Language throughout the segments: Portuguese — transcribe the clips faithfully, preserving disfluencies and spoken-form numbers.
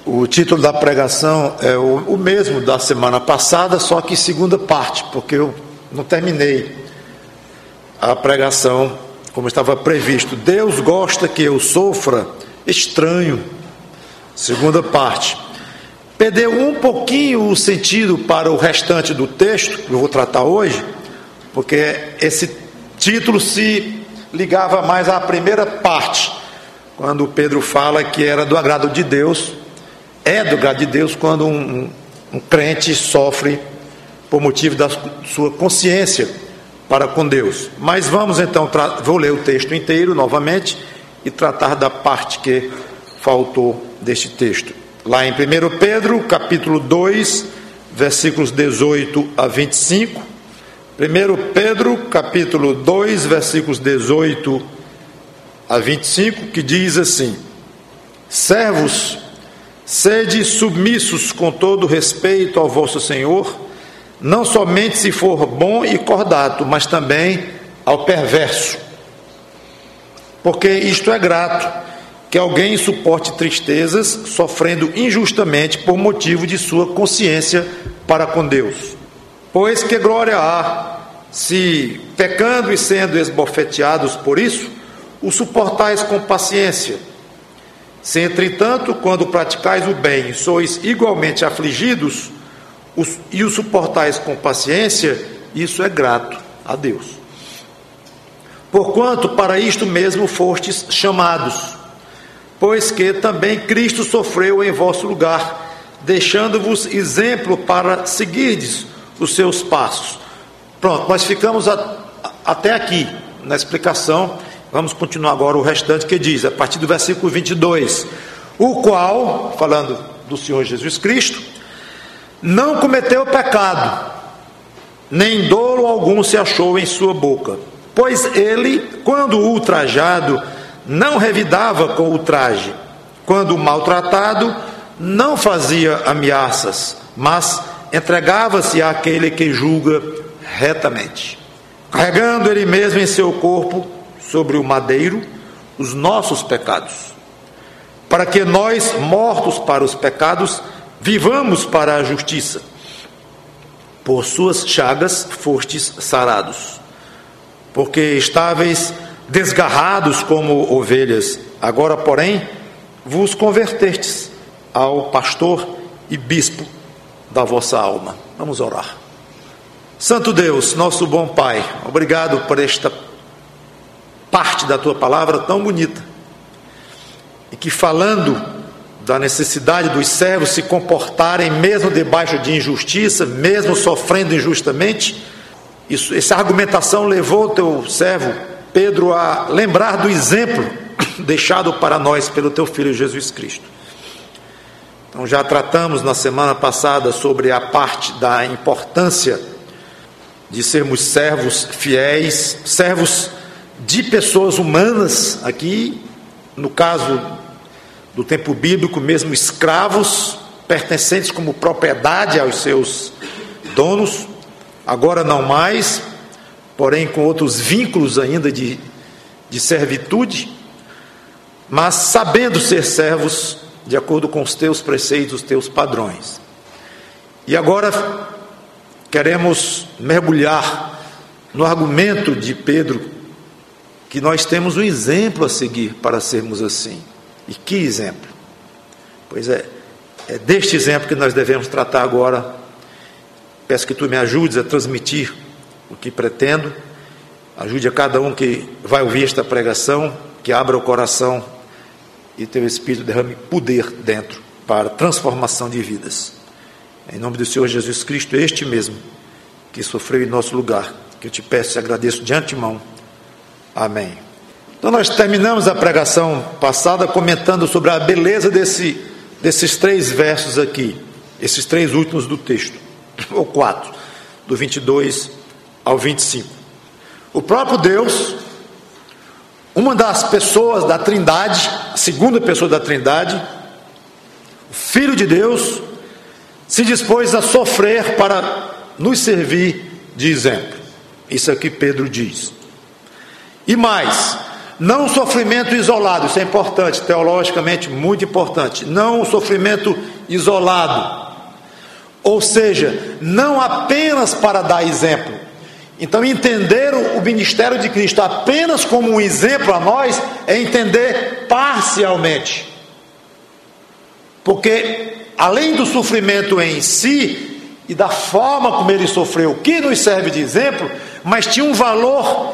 O título da pregação é o, o mesmo da semana passada, só que segunda parte, porque eu não terminei a pregação como estava previsto. Deus gosta que eu sofra estranho. Segunda parte. Perdeu um pouquinho o sentido para o restante do texto, que eu vou tratar hoje, porque esse título se ligava mais à primeira parte, quando Pedro fala que era do agrado de Deus. É do agrado de Deus quando um, um, um crente sofre por motivo da sua consciência para com Deus. Mas vamos então, tra- vou ler o texto inteiro novamente e tratar da parte que faltou deste texto. Lá em primeiro Pedro, capítulo dois, versículos dezoito a vinte e cinco. primeiro Pedro, capítulo dois, versículos dezoito a vinte e cinco, que diz assim: servos, sede submissos com todo respeito ao vosso Senhor, não somente se for bom e cordato, mas também ao perverso. Porque isto é grato, que alguém suporte tristezas, sofrendo injustamente por motivo de sua consciência para com Deus. Pois que glória há, se, pecando e sendo esbofeteados por isso, o suportais com paciência. Se, entretanto, quando praticais o bem, sois igualmente afligidos, os, e o suportais com paciência, isso é grato a Deus. Porquanto para isto mesmo fostes chamados, pois que também Cristo sofreu em vosso lugar, deixando-vos exemplo para seguirdes os seus passos. Pronto, nós ficamos a, até aqui na explicação. Vamos continuar agora o restante, que diz, a partir do versículo vinte e dois, o qual, falando do Senhor Jesus Cristo, não cometeu pecado, nem dolo algum se achou em sua boca, pois ele, quando ultrajado, não revidava com ultraje, quando maltratado, não fazia ameaças, mas entregava-se àquele que julga retamente, carregando ele mesmo em seu corpo, sobre o madeiro, os nossos pecados, para que nós, mortos para os pecados, vivamos para a justiça. Por suas chagas fostes sarados, porque estáveis desgarrados como ovelhas, agora, porém, vos convertestes ao pastor e bispo da vossa alma. Vamos orar. Santo Deus, nosso bom Pai, obrigado por esta parte da tua palavra tão bonita, e que, falando da necessidade dos servos se comportarem mesmo debaixo de injustiça, mesmo sofrendo injustamente, isso, essa argumentação levou o teu servo Pedro a lembrar do exemplo deixado para nós pelo teu Filho Jesus Cristo. Então já tratamos na semana passada sobre a parte da importância de sermos servos fiéis, servos de pessoas humanas, aqui no caso do tempo bíblico mesmo, escravos, pertencentes como propriedade aos seus donos, agora não mais, porém com outros vínculos ainda de, de servitude, mas sabendo ser servos de acordo com os teus preceitos, os teus padrões. E agora queremos mergulhar no argumento de Pedro, que nós temos um exemplo a seguir para sermos assim. E que exemplo? Pois é, é deste exemplo que nós devemos tratar agora. Peço que tu me ajudes a transmitir o que pretendo. Ajude a cada um que vai ouvir esta pregação, que abra o coração e teu Espírito derrame poder dentro para transformação de vidas. Em nome do Senhor Jesus Cristo, este mesmo que sofreu em nosso lugar, que eu te peço e agradeço de antemão. Amém. Então nós terminamos a pregação passada comentando sobre a beleza desse, desses três versos aqui, esses três últimos do texto, ou quatro, do vinte e dois ao vinte e cinco. O próprio Deus, uma das pessoas da Trindade, a segunda pessoa da Trindade, o Filho de Deus, se dispôs a sofrer para nos servir de exemplo. Isso aqui Pedro diz. E mais, Não o sofrimento isolado, isso é importante, teologicamente muito importante. Não o sofrimento isolado, ou seja, não apenas para dar exemplo. Então, entender o ministério de Cristo apenas como um exemplo a nós é entender parcialmente, porque além do sofrimento em si e da forma como ele sofreu, que nos serve de exemplo, mas tinha um valor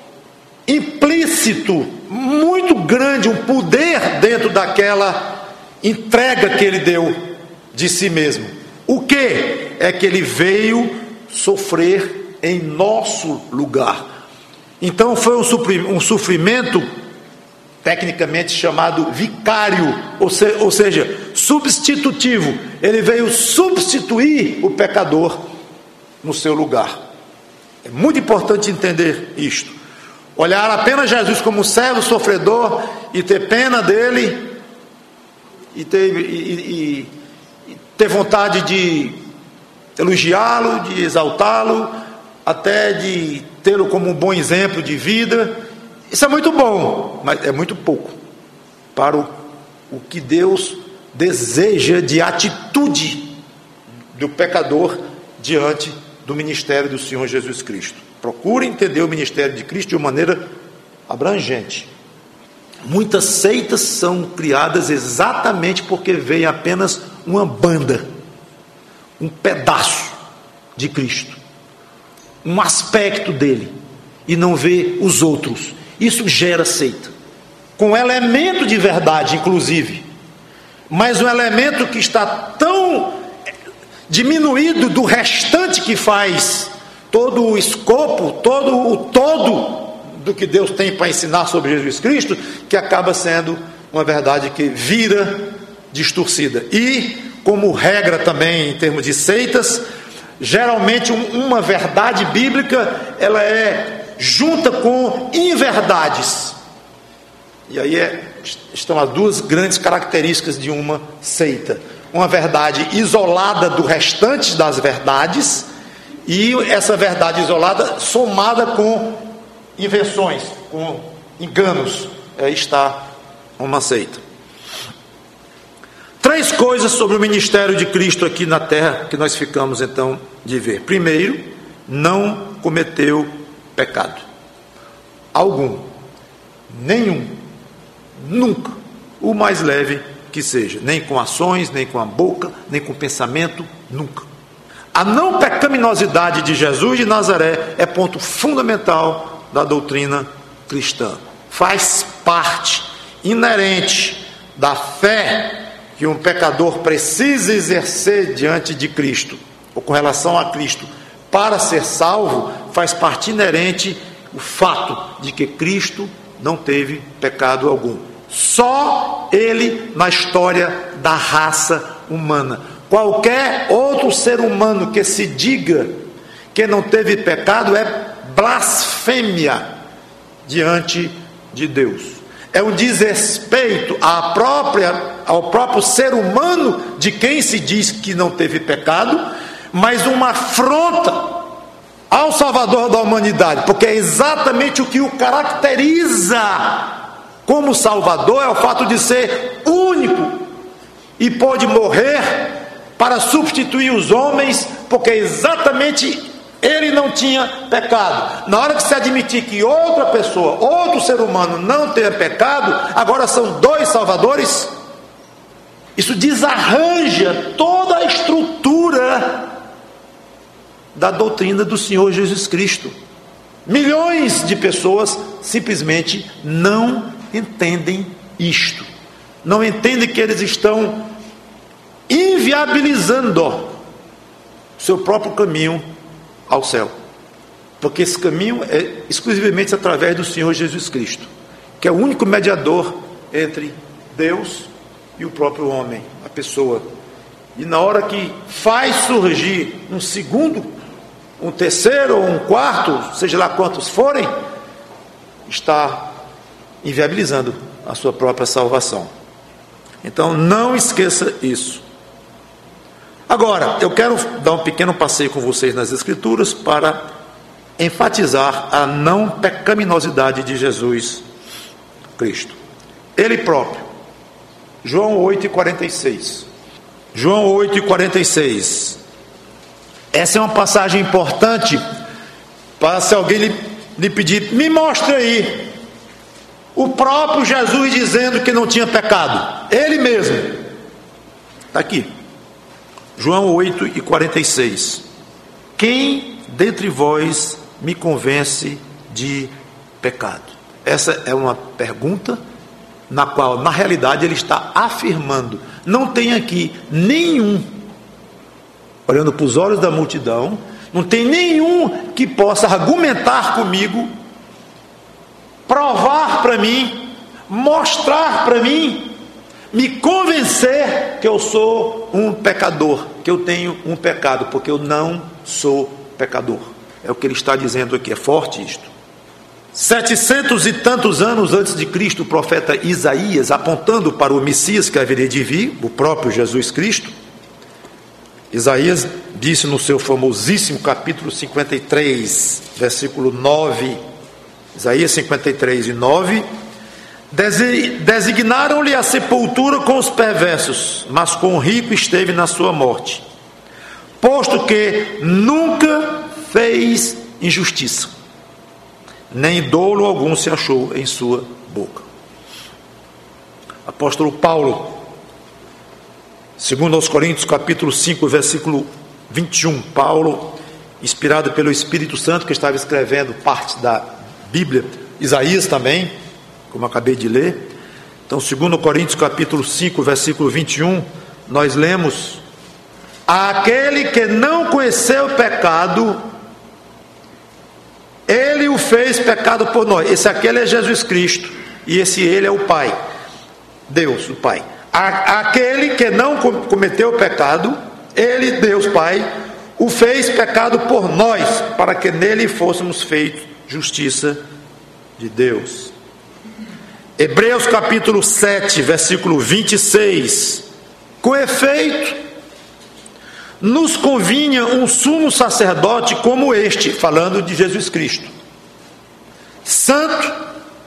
implícito muito grande, um poder dentro daquela entrega que ele deu de si mesmo. O que é que ele veio sofrer em nosso lugar? Então foi um sofrimento tecnicamente chamado vicário, ou, se, ou seja, substitutivo. Ele veio substituir o pecador no seu lugar. É muito importante entender isto. Olhar apenas Jesus como servo sofredor e ter pena dele e ter, e, e, e ter vontade de elogiá-lo, de exaltá-lo, até de tê-lo como um bom exemplo de vida. Isso é muito bom, mas é muito pouco para o, o que Deus deseja de atitude do pecador diante do ministério do Senhor Jesus Cristo. Procure entender o ministério de Cristo de uma maneira abrangente. Muitas seitas são criadas exatamente porque vem apenas uma banda, um pedaço de Cristo, um aspecto dele, e não vê os outros. Isso gera seita, com elemento de verdade, inclusive, mas um elemento que está tão diminuído do restante que faz todo o escopo, todo o todo do que Deus tem para ensinar sobre Jesus Cristo, que acaba sendo uma verdade que vira distorcida. E, como regra também em termos de seitas, geralmente uma verdade bíblica, ela é junta com inverdades. E aí é, estão as duas grandes características de uma seita: uma verdade isolada do restante das verdades, e essa verdade isolada somada com invenções, com enganos. Aí está uma seita. Três coisas sobre o ministério de Cristo aqui na terra que nós ficamos então de ver. Primeiro, não cometeu pecado algum, nenhum, nunca, o mais leve que seja, nem com ações, nem com a boca, nem com pensamento, nunca. A não pecaminosidade de Jesus de Nazaré é ponto fundamental da doutrina cristã. Faz parte inerente da fé que um pecador precisa exercer diante de Cristo, ou com relação a Cristo, para ser salvo. Faz parte inerente o fato de que Cristo não teve pecado algum. Só ele na história da raça humana. Qualquer outro ser humano que se diga que não teve pecado é blasfêmia diante de Deus. É um desrespeito à própria, ao próprio ser humano de quem se diz que não teve pecado, mas uma afronta ao Salvador da humanidade, porque é exatamente o que o caracteriza como Salvador, é o fato de ser único e pode morrer para substituir os homens, porque exatamente ele não tinha pecado. Na hora que se admitir que outra pessoa, outro ser humano não tenha pecado, agora são dois salvadores. Isso desarranja toda a estrutura da doutrina do Senhor Jesus Cristo. Milhões de pessoas simplesmente não entendem isto, não entendem que eles estão inviabilizando o seu próprio caminho ao céu, porque esse caminho é exclusivamente através do Senhor Jesus Cristo, que é o único mediador entre Deus e o próprio homem, a pessoa. E na hora que faz surgir um segundo, um terceiro ou um quarto, seja lá quantos forem, está inviabilizando a sua própria salvação. Então não esqueça isso. Agora, eu quero dar um pequeno passeio com vocês nas Escrituras para enfatizar a não pecaminosidade de Jesus Cristo. Ele próprio. João oito e quarenta e seis. João oito e quarenta e seis. Essa é uma passagem importante para se alguém lhe, lhe pedir, me mostre aí o próprio Jesus dizendo que não tinha pecado. Ele mesmo. Está aqui. João oito e quarenta e seis. Quem dentre vós me convence de pecado? Essa é uma pergunta na qual, na realidade, ele está afirmando. Não tem aqui nenhum, olhando para os olhos da multidão, não tem nenhum que possa argumentar comigo, provar para mim, mostrar para mim, me convencer que eu sou um pecador, que eu tenho um pecado, porque eu não sou pecador. É o que ele está dizendo aqui, é forte isto. Setecentos e tantos anos antes de Cristo, o profeta Isaías, apontando para o Messias que haveria de vir, o próprio Jesus Cristo, Isaías disse no seu famosíssimo capítulo cinquenta e três, versículo nove, Isaías cinquenta e três e nove, designaram-lhe a sepultura com os perversos, mas com o rico esteve na sua morte, posto que nunca fez injustiça, nem dolo algum se achou em sua boca. Apóstolo Paulo, segundo aos Coríntios, capítulo cinco, versículo vinte e um, Paulo, inspirado pelo Espírito Santo, que estava escrevendo parte da Bíblia, Isaías também, como acabei de ler. Então, segundo Coríntios, capítulo cinco, versículo vinte e um, nós lemos: aquele que não conheceu o pecado, ele o fez pecado por nós. Esse aquele é Jesus Cristo, e esse ele é o Pai, Deus, o Pai. Aquele que não cometeu o pecado, ele, Deus Pai, o fez pecado por nós, para que nele fôssemos feitos justiça de Deus. Hebreus capítulo sete, versículo vinte e seis. Com efeito, nos convinha um sumo sacerdote como este, falando de Jesus Cristo, santo,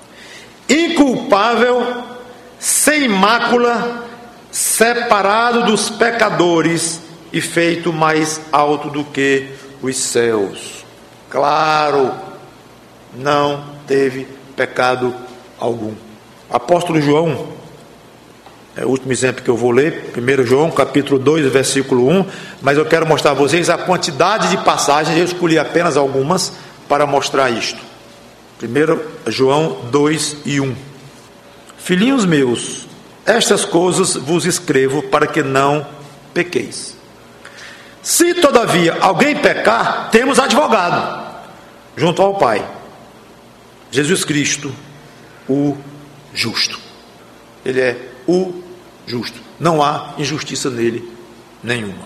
inculpável, sem mácula, separado dos pecadores e feito mais alto do que os céus. Claro, não teve pecado algum. Apóstolo João, é o último exemplo que eu vou ler, primeiro João, capítulo dois, versículo um, mas eu quero mostrar a vocês a quantidade de passagens, eu escolhi apenas algumas para mostrar isto. primeiro João dois e um. Filhinhos meus, estas coisas vos escrevo para que não pequeis. Se todavia alguém pecar, temos advogado junto ao Pai, Jesus Cristo, o justo. Ele é o justo, não há injustiça nele nenhuma.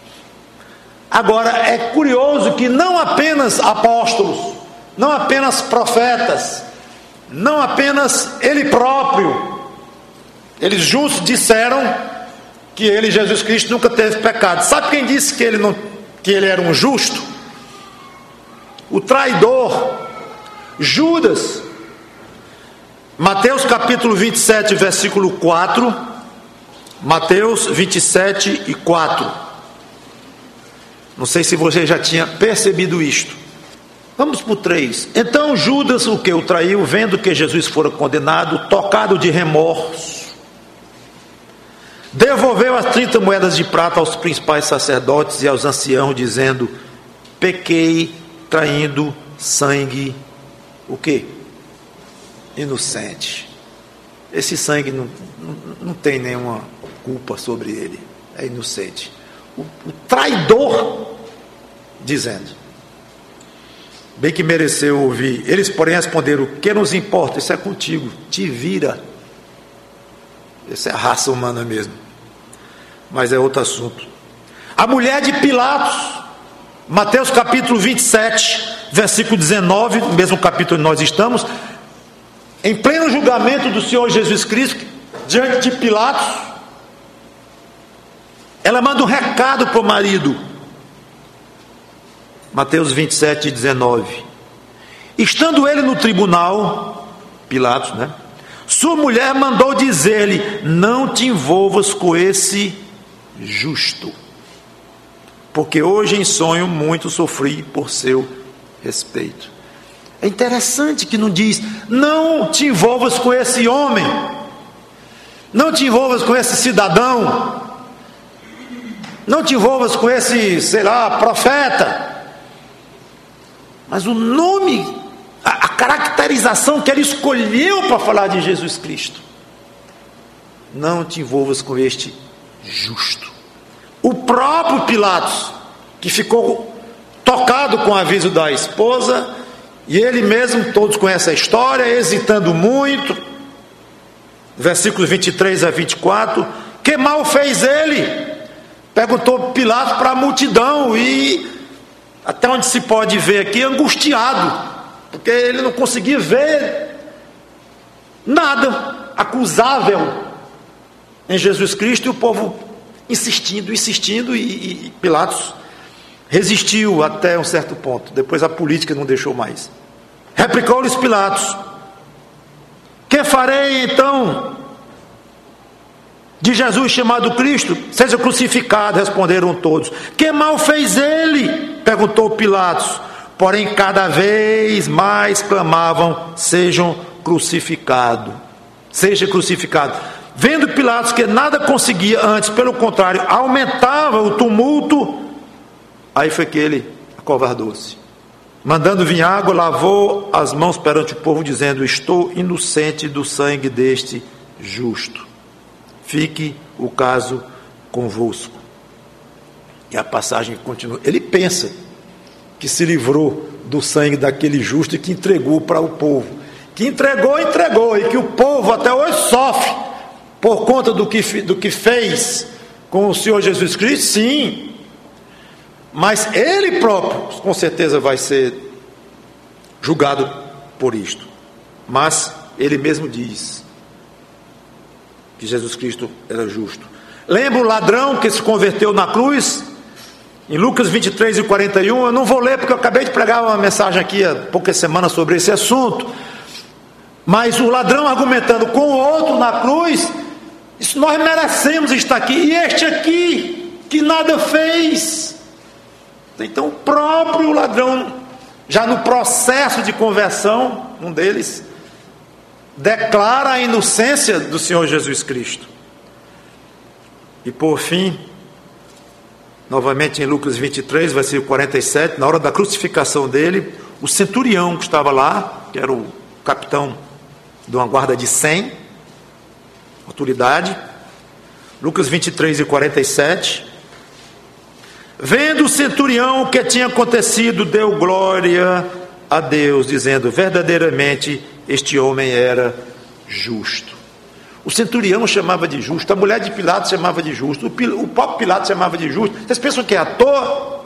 Agora é curioso que não apenas apóstolos, não apenas profetas, não apenas ele próprio, eles juntos disseram que ele, Jesus Cristo, nunca teve pecado. Sabe quem disse que ele, não, que ele era um justo? O traidor Judas. Mateus capítulo vinte e sete, versículo quatro. Mateus vinte e sete e quatro. Não sei se você já tinha percebido isto. Vamos para o três. Então Judas, o que o traiu, vendo que Jesus fora condenado, tocado de remorso, devolveu as trinta moedas de prata aos principais sacerdotes e aos anciãos, dizendo: pequei traindo sangue, o quê? Inocente. Esse sangue não, não, não tem nenhuma culpa sobre ele, é inocente. O, o traidor dizendo, bem que mereceu ouvir. Eles, porém, responderam: o que nos importa? Isso é contigo, te vira. Essa é a raça humana mesmo, mas é outro assunto. A mulher de Pilatos, Mateus capítulo vinte e sete, versículo dezenove, no mesmo capítulo onde nós estamos, em pleno julgamento do Senhor Jesus Cristo, diante de Pilatos, ela manda um recado para o marido. Mateus vinte e sete, dezenove. Estando ele no tribunal, Pilatos, né? Sua mulher mandou dizer-lhe: não te envolvas com esse justo, porque hoje em sonho muito sofri por seu respeito. É interessante que não diz: não te envolvas com esse homem, não te envolvas com esse cidadão, não te envolvas com esse, sei lá, profeta. Mas o nome, a, a caracterização que ele escolheu para falar de Jesus Cristo: não te envolvas com este justo. O próprio Pilatos, que ficou tocado com o aviso da esposa, e ele mesmo, todos conhecem a história, hesitando muito, versículos vinte e três a vinte e quatro, que mal fez ele? Perguntou Pilatos para a multidão, e até onde se pode ver aqui, angustiado, porque ele não conseguia ver nada acusável em Jesus Cristo, e o povo insistindo, insistindo, e, e Pilatos resistiu até um certo ponto. Depois a política não deixou mais. Replicou-lhes Pilatos: que farei então de Jesus chamado Cristo? Seja crucificado. Responderam todos. Que mal fez ele? Perguntou Pilatos. Porém cada vez mais clamavam: sejam crucificado, seja crucificado. Vendo Pilatos que nada conseguia, antes pelo contrário aumentava o tumulto, aí foi que ele acovardou-se. Mandando vir água, lavou as mãos perante o povo, dizendo: estou inocente do sangue deste justo, fique o caso convosco. E a passagem continua. Ele pensa que se livrou do sangue daquele justo e que entregou para o povo, que entregou, entregou, e que o povo até hoje sofre por conta do que, do que fez com o Senhor Jesus Cristo. Sim, mas ele próprio com certeza vai ser julgado por isto. Mas ele mesmo diz que Jesus Cristo era justo. Lembra o ladrão que se converteu na cruz? Em Lucas vinte e três e quarenta e um, eu não vou ler porque eu acabei de pregar uma mensagem aqui há poucas semanas sobre esse assunto. Mas o ladrão argumentando com o outro na cruz: isso nós merecemos estar aqui, e este aqui que nada fez. Então o próprio ladrão, já no processo de conversão, um deles declara a inocência do Senhor Jesus Cristo. E por fim, novamente em Lucas vinte e três, versículo quarenta e sete, na hora da crucificação dele, o centurião que estava lá, que era o capitão de uma guarda de cem, autoridade, Lucas vinte e três e quarenta e sete, vendo o centurião o que tinha acontecido, deu glória a Deus, dizendo: verdadeiramente este homem era justo. O centurião chamava de justo, a mulher de Pilatos chamava de justo, o próprio Pilatos chamava de justo. Vocês pensam que é à toa?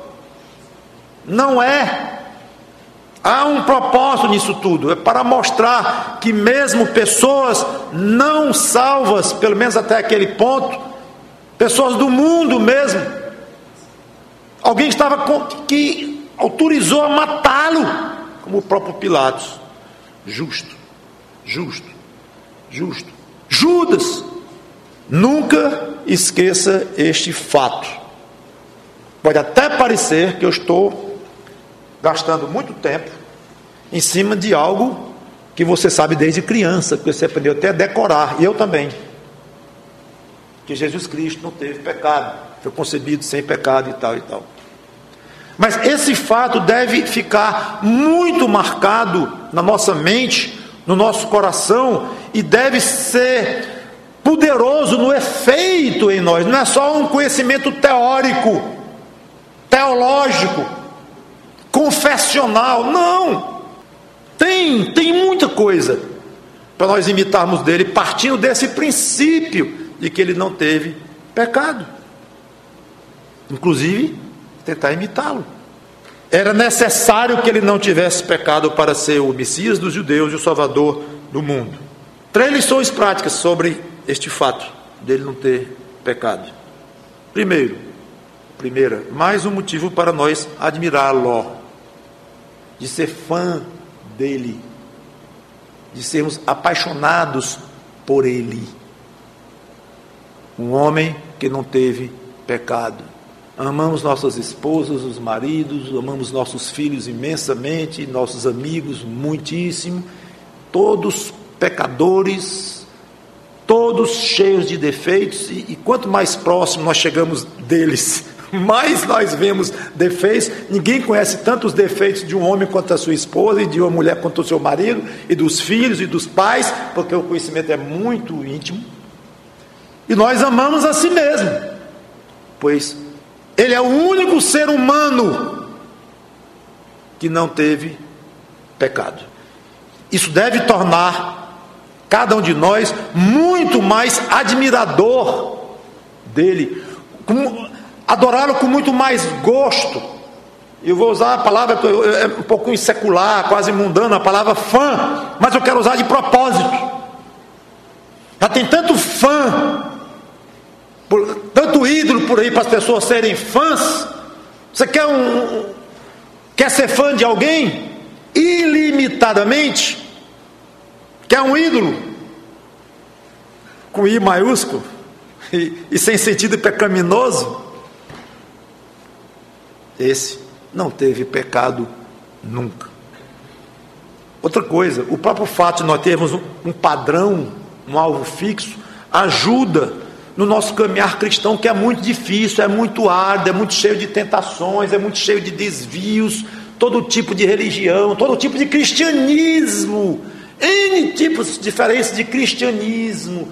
Não é. Há um propósito nisso tudo, é para mostrar que mesmo pessoas não salvas, pelo menos até aquele ponto, pessoas do mundo mesmo, alguém estava com, que autorizou a matá-lo, como o próprio Pilatos. Justo, justo, justo. Judas, nunca esqueça este fato. Pode até parecer que eu estou gastando muito tempo em cima de algo que você sabe desde criança, que você aprendeu até a decorar, e eu também, que Jesus Cristo não teve pecado, foi concebido sem pecado e tal e tal. Mas esse fato deve ficar muito marcado na nossa mente, no nosso coração, e deve ser poderoso no efeito em nós. Não é só um conhecimento teórico, teológico, confessional, não. Tem, tem muita coisa para nós imitarmos dele, partindo desse princípio de que ele não teve pecado. Inclusive, tentar imitá-lo. Era necessário que ele não tivesse pecado para ser o Messias dos judeus e o Salvador do mundo. Três lições práticas sobre este fato dele não ter pecado. Primeiro, primeira, mais um motivo para nós admirá-lo, de ser fã dele, de sermos apaixonados por ele. Um homem que não teve pecado. Amamos nossas esposas, os maridos, amamos nossos filhos imensamente, nossos amigos muitíssimo, todos pecadores, todos cheios de defeitos, e, e quanto mais próximo nós chegamos deles, mais nós vemos defeitos. Ninguém conhece tanto os defeitos de um homem quanto a sua esposa, e de uma mulher quanto o seu marido, e dos filhos e dos pais, porque o conhecimento é muito íntimo. E nós amamos a si mesmo, pois ele é o único ser humano que não teve pecado. Isso deve tornar cada um de nós muito mais admirador dele, adorá-lo com muito mais gosto. Eu vou usar a palavra, é um pouquinho secular, quase mundana, a palavra fã, mas eu quero usar de propósito. Já tem tanto fã, por, tanto ídolo por aí para as pessoas serem fãs. Você quer um, um quer ser fã de alguém ilimitadamente? Quer um ídolo com I maiúsculo e, e sem sentido pecaminoso? Esse não teve pecado nunca. Outra coisa, o próprio fato de nós termos um, um padrão, um alvo fixo, ajuda no nosso caminhar cristão, que é muito difícil, é muito árduo, é muito cheio de tentações, é muito cheio de desvios, todo tipo de religião, todo tipo de cristianismo, N tipos diferentes de cristianismo,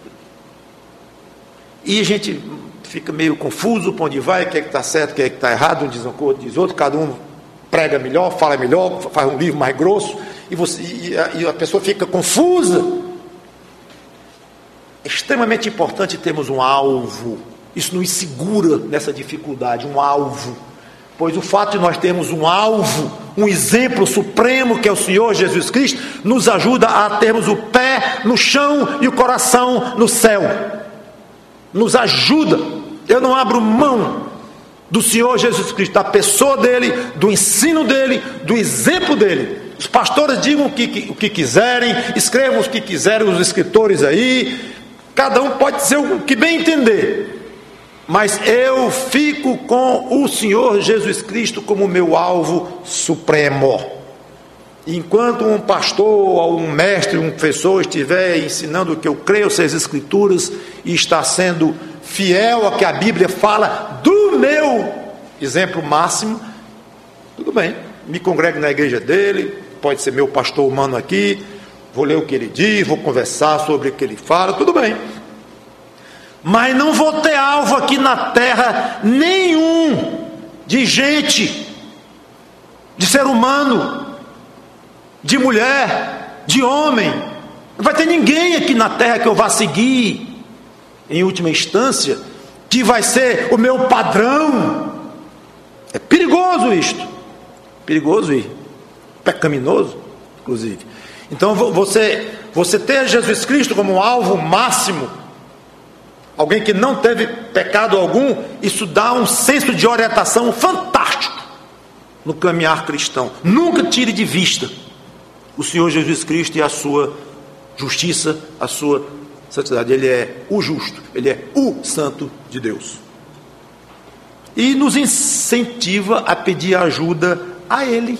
e a gente fica meio confuso para onde vai, o que é que está certo, o que é que está errado, um diz um, outro diz outro, cada um prega melhor, fala melhor, faz um livro mais grosso, e, você, e, a, e a pessoa fica confusa. É extremamente importante termos um alvo. Isso nos segura nessa dificuldade, um alvo, pois o fato de nós termos um alvo, um exemplo supremo que é o Senhor Jesus Cristo, nos ajuda a termos o pé no chão e o coração no céu. Nos ajuda. Eu não abro mão do Senhor Jesus Cristo, da pessoa dele, do ensino dele, do exemplo dele. Os pastores digam o que, o que quiserem, escrevam o que quiserem, os escritores aí, cada um pode dizer o que bem entender, mas eu fico com o Senhor Jesus Cristo como meu alvo supremo. Enquanto um pastor, ou um mestre, um professor estiver ensinando o que eu creio ser as Escrituras, e está sendo fiel ao que a Bíblia fala do meu exemplo máximo, tudo bem, me congrego na igreja dele, pode ser meu pastor humano aqui, vou ler o que ele diz, vou conversar sobre o que ele fala, tudo bem, mas não vou ter alvo aqui na terra nenhum de gente, de ser humano, de mulher, de homem. Não vai ter ninguém aqui na terra que eu vá seguir, em última instância, que vai ser o meu padrão. É perigoso isto, perigoso e pecaminoso, inclusive. Então você, você ter Jesus Cristo como um alvo máximo, alguém que não teve pecado algum, isso dá um senso de orientação fantástico no caminhar cristão. Nunca tire de vista o Senhor Jesus Cristo e a sua justiça, a sua santidade. Ele é o justo, ele é o santo de Deus. E nos incentiva a pedir ajuda a Ele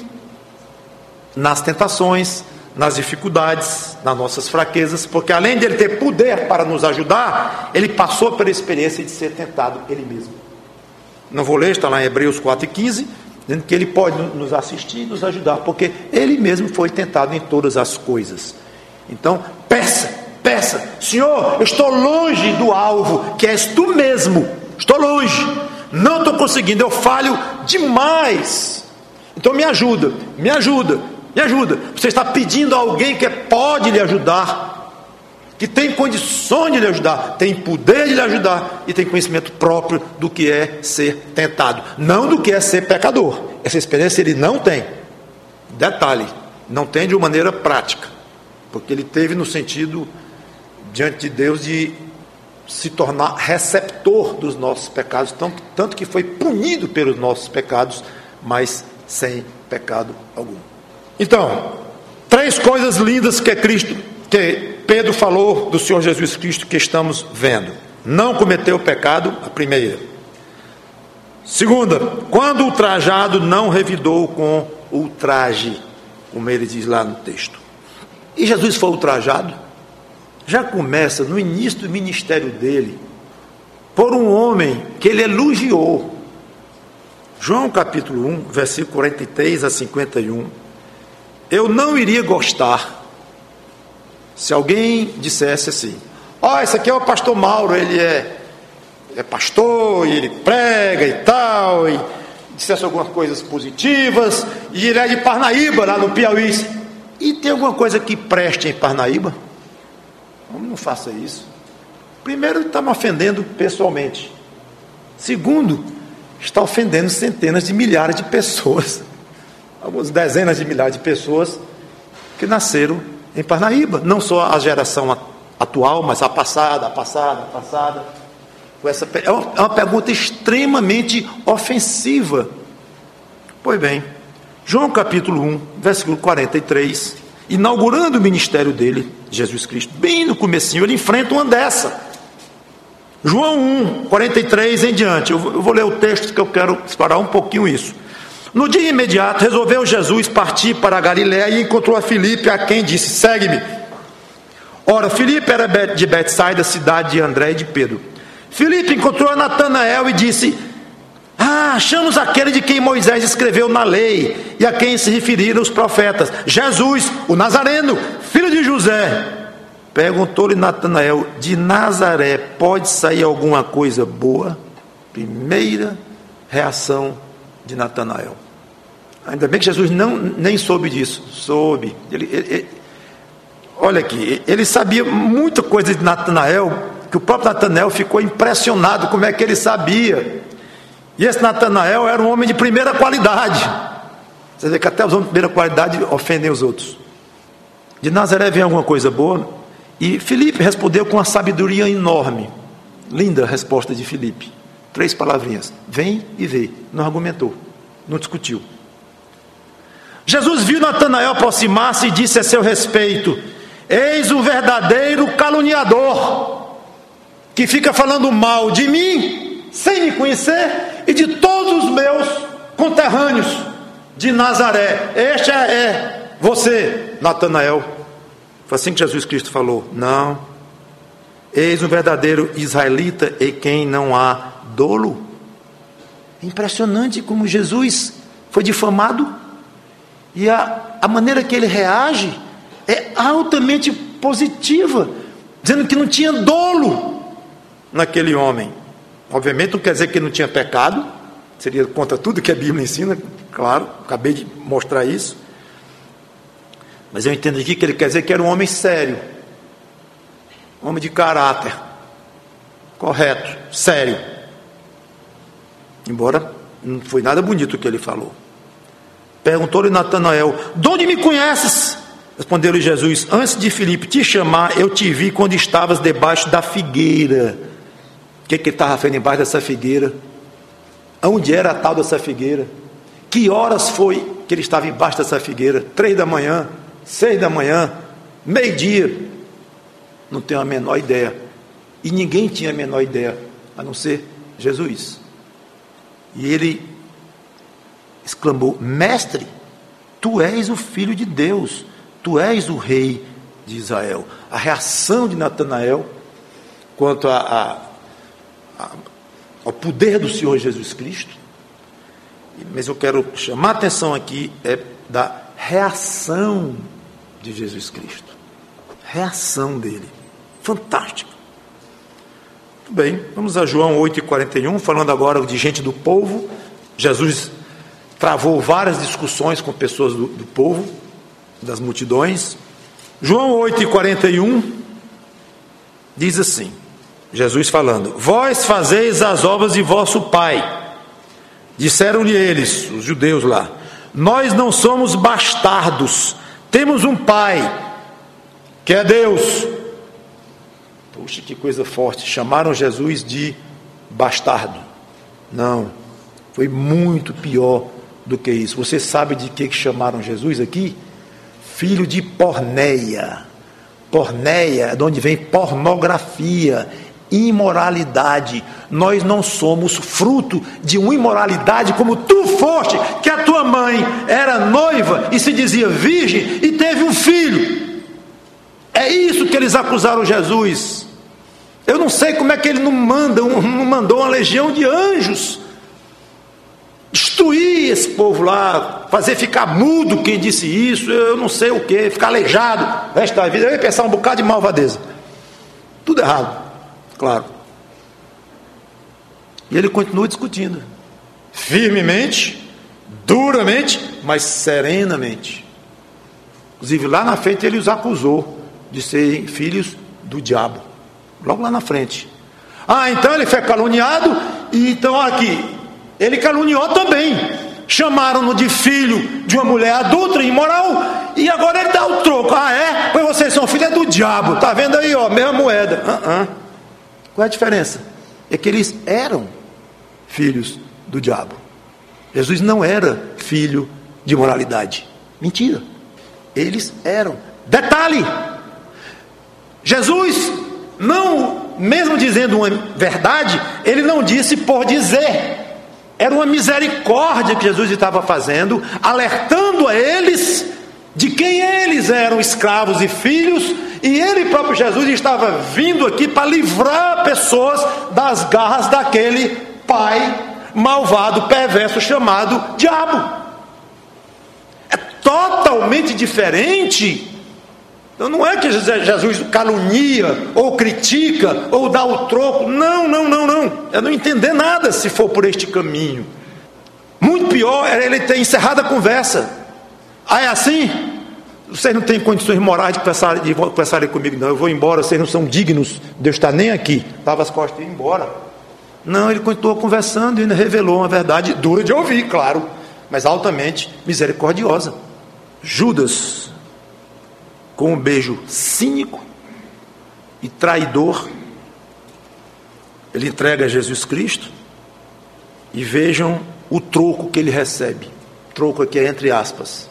nas tentações, nas dificuldades, nas nossas fraquezas, porque além de Ele ter poder para nos ajudar, Ele passou pela experiência de ser tentado Ele mesmo. Não vou ler, está lá em Hebreus quatro e quinze, dizendo que Ele pode nos assistir e nos ajudar, porque Ele mesmo foi tentado em todas as coisas. Então, peça, peça, Senhor, eu estou longe do alvo, que és Tu mesmo, estou longe, não estou conseguindo, eu falho demais, então me ajuda, me ajuda, me ajuda. Você está pedindo a alguém que pode lhe ajudar, que tem condições de lhe ajudar, tem poder de lhe ajudar, e tem conhecimento próprio do que é ser tentado, não do que é ser pecador. Essa experiência ele não tem. Detalhe, não tem de uma maneira prática, porque ele teve no sentido diante de Deus de se tornar receptor dos nossos pecados, tanto, tanto que foi punido pelos nossos pecados, mas sem pecado algum. Então, três coisas lindas que é Cristo, que Pedro falou do Senhor Jesus Cristo que estamos vendo. Não cometeu pecado, a primeira. Segunda, quando ultrajado não revidou com ultraje, como ele diz lá no texto. E Jesus foi ultrajado? Já começa no início do ministério dele, por um homem que ele elogiou. João capítulo um, versículo quarenta e três a cinquenta e um. Eu não iria gostar se alguém dissesse assim: ó, oh, esse aqui é o pastor Mauro, ele é, é pastor, e ele prega e tal, e dissesse algumas coisas positivas, e ele é de Parnaíba, lá no Piauí. E tem alguma coisa que preste em Parnaíba? Não faça isso. Primeiro, está me ofendendo pessoalmente. Segundo, está ofendendo centenas de milhares de pessoas, algumas dezenas de milhares de pessoas que nasceram em Parnaíba, não só a geração atual, mas a passada, a passada, a passada. Essa, é uma pergunta extremamente ofensiva. Pois bem, João capítulo um, versículo quarenta e três, inaugurando o ministério dele, Jesus Cristo, bem no comecinho, ele enfrenta uma dessa. João um, quarenta e três em diante, eu vou ler o texto que eu quero explorar um pouquinho isso. No dia imediato, resolveu Jesus partir para a Galiléia e encontrou a Filipe, a quem disse: segue-me. Ora, Filipe era de Betsaida, cidade de André e de Pedro. Filipe encontrou a Natanael e disse: ah, achamos aquele de quem Moisés escreveu na lei e a quem se referiram os profetas, Jesus, o Nazareno, filho de José. Perguntou-lhe Natanael: de Nazaré pode sair alguma coisa boa? Primeira reação de Natanael. Ainda bem que Jesus não, nem soube disso. Soube. Ele, ele, ele, olha aqui, ele sabia muita coisa de Natanael, que o próprio Natanael ficou impressionado como é que ele sabia. E esse Natanael era um homem de primeira qualidade. Você vê que até os homens de primeira qualidade ofendem os outros. De Nazaré vem alguma coisa boa? E Filipe respondeu com uma sabedoria enorme. Linda a resposta de Filipe. Três palavrinhas: vem e vê. Não argumentou, não discutiu. Jesus viu Natanael aproximar-se e disse a seu respeito: eis um verdadeiro caluniador, que fica falando mal de mim, sem me conhecer, e de todos os meus conterrâneos de Nazaré. Este é, é você, Natanael. Foi assim que Jesus Cristo falou: não, eis um verdadeiro israelita em quem não há dolo. Impressionante como Jesus foi difamado, e a, a maneira que ele reage é altamente positiva, dizendo que não tinha dolo naquele homem. Obviamente não quer dizer que ele não tinha pecado, seria contra tudo que a Bíblia ensina, claro, acabei de mostrar isso. Mas eu entendo aqui que ele quer dizer que era um homem sério, um homem de caráter, correto, sério. Embora não foi nada bonito o que ele falou. Perguntou-lhe Natanael: de onde me conheces? Respondeu-lhe Jesus: antes de Filipe te chamar, eu te vi quando estavas debaixo da figueira. O que, que ele estava fazendo embaixo dessa figueira? Onde era a tal dessa figueira? Que horas foi que ele estava embaixo dessa figueira? Três da manhã? Seis da manhã? Meio-dia? Não tenho a menor ideia. E ninguém tinha a menor ideia, a não ser Jesus. E ele exclamou: mestre, tu és o Filho de Deus, tu és o Rei de Israel. A reação de Natanael quanto a, a, a, ao poder do Senhor Jesus Cristo, mas eu quero chamar a atenção aqui é da reação de Jesus Cristo. Reação dele, fantástico. Muito bem, vamos a João oito e quarenta e um, falando agora de gente do povo. Jesus travou várias discussões com pessoas do, do povo, das multidões. João oito e quarenta e um diz assim, Jesus falando: vós fazeis as obras de vosso pai. Disseram-lhe eles, os judeus lá: nós não somos bastardos, temos um pai, que é Deus. Puxa, que coisa forte, chamaram Jesus de bastardo. Não, foi muito pior do que isso. Você sabe de que chamaram Jesus aqui? Filho de porneia. Porneia, de onde vem pornografia, imoralidade. Nós não somos fruto de uma imoralidade como tu foste, que a tua mãe era noiva e se dizia virgem e teve um filho. É isso que eles acusaram Jesus. Eu não sei como é que ele não manda, não mandou uma legião de anjos destruir esse povo lá, fazer ficar mudo quem disse isso, eu não sei o que, ficar aleijado, resto da vida. Eu ia pensar um bocado de malvadeza. Tudo errado, claro. E ele continua discutindo, firmemente, duramente, mas serenamente. Inclusive lá na frente ele os acusou de serem filhos do diabo. Logo lá na frente. Ah, então ele foi caluniado, e então aqui, ele caluniou também. Chamaram-no de filho de uma mulher adulta e imoral, e agora ele dá o troco. Ah, é? Pois vocês são filhos do diabo. Está vendo aí, ó, mesma moeda. Uh-uh. Qual é a diferença? É que eles eram filhos do diabo. Jesus não era filho de moralidade. Mentira. Eles eram. Detalhe: Jesus não, mesmo dizendo uma verdade, ele não disse por dizer. Era uma misericórdia que Jesus estava fazendo, alertando a eles de quem eles eram escravos e filhos, e ele próprio Jesus estava vindo aqui para livrar pessoas das garras daquele pai malvado, perverso, chamado diabo. É totalmente diferente. Então não é que Jesus calunia, ou critica, ou dá o troco. Não, não, não, não. É não entender nada se for por este caminho. Muito pior era ele ter encerrado a conversa. Ah, é assim? Vocês não têm condições morais de conversarem, de conversarem comigo, não. Eu vou embora, vocês não são dignos de eu estar nem aqui. Dava as costas e ia embora. Não, ele continuou conversando e ainda revelou uma verdade dura de ouvir, claro, mas altamente misericordiosa. Judas, com um beijo cínico e traidor, ele entrega a Jesus Cristo, e vejam o troco que ele recebe. Troco aqui é entre aspas.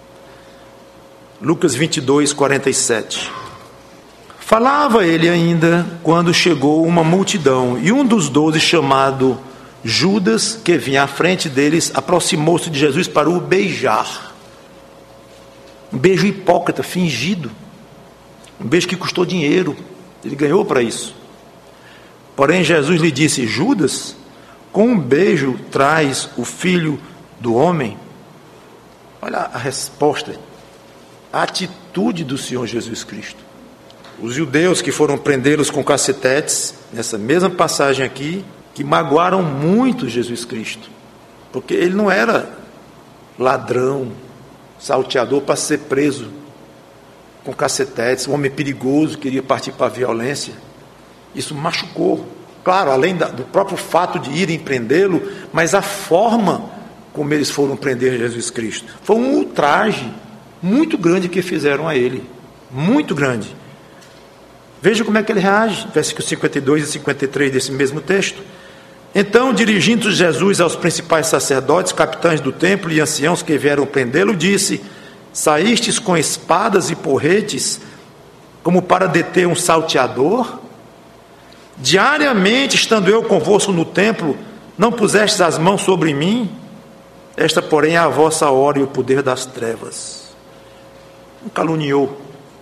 Lucas vinte e dois, quarenta e sete. Falava ele ainda quando chegou uma multidão, e um dos doze, chamado Judas, que vinha à frente deles, aproximou-se de Jesus para o beijar. Um beijo hipócrita, fingido. Um beijo que custou dinheiro. Ele ganhou para isso. Porém Jesus lhe disse: Judas, com um beijo traz o filho do homem? Olha a resposta, a atitude do Senhor Jesus Cristo. Os judeus que foram prendê-los com cacetetes, nessa mesma passagem aqui, que magoaram muito Jesus Cristo, porque ele não era ladrão, salteador para ser preso com cacetetes, um homem perigoso, queria partir para a violência. Isso machucou, claro, além da, do próprio fato de irem prendê-lo, mas a forma como eles foram prender Jesus Cristo foi um ultraje muito grande que fizeram a ele, muito grande. Veja como é que ele reage, versículos cinquenta e dois e cinquenta e três desse mesmo texto. Então, dirigindo Jesus aos principais sacerdotes, capitães do templo e anciãos que vieram prendê-lo, disse: saístes com espadas e porretes, como para deter um salteador? Diariamente, estando eu convosco no templo, não pusestes as mãos sobre mim? Esta, porém, é a vossa hora e o poder das trevas. Não caluniou,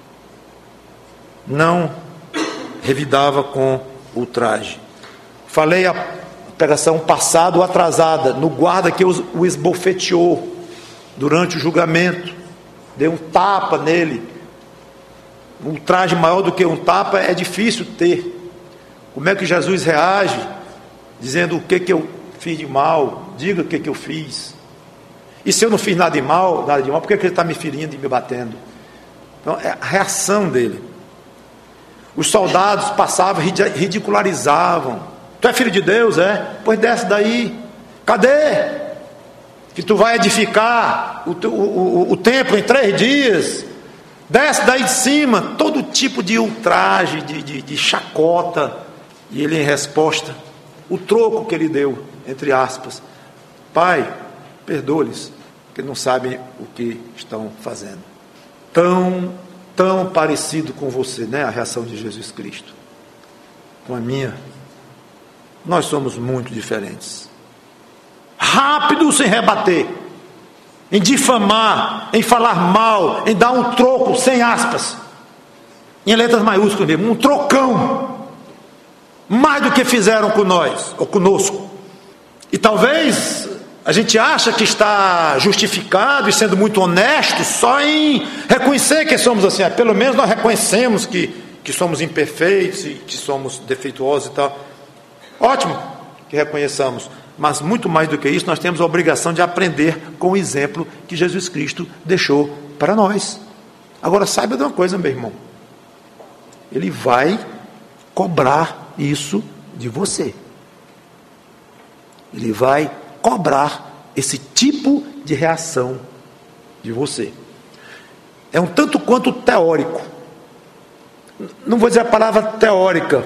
não revidava com ultraje. Falei a pregação passada ou atrasada, no guarda que o esbofeteou durante o julgamento, deu um tapa nele. Um ultraje maior do que um tapa é difícil ter. Como é que Jesus reage? Dizendo: o que que eu fiz de mal? Diga o que que eu fiz. E se eu não fiz nada de mal, nada de mal, por que que ele está me ferindo e me batendo? Então é a reação dele. Os soldados passavam, ridicularizavam. Tu é filho de Deus, é? Pois desce daí. Cadê? Que tu vai edificar o, o, o, o templo em três dias. Desce daí de cima. Todo tipo de ultraje, de, de, de chacota. E ele, em resposta, o troco que ele deu, entre aspas: Pai, perdoa-lhes, porque não sabem o que estão fazendo. Tão tão parecido com você, né? A reação de Jesus Cristo com a minha. Nós somos muito diferentes. Rápido sem rebater, em difamar, em falar mal, em dar um troco sem aspas, em letras maiúsculas mesmo, um trocão, mais do que fizeram com nós ou conosco. E talvez a gente acha que está justificado e sendo muito honesto só em reconhecer que somos assim. Pelo menos nós reconhecemos que, que somos imperfeitos e que somos defeituosos e tal. Ótimo que reconheçamos, mas muito mais do que isso, nós temos a obrigação de aprender com o exemplo que Jesus Cristo deixou para nós. Agora saiba de uma coisa, meu irmão, Ele vai cobrar isso de você. Ele vai cobrar esse tipo de reação de você. É um tanto quanto teórico. Não vou dizer a palavra teórica,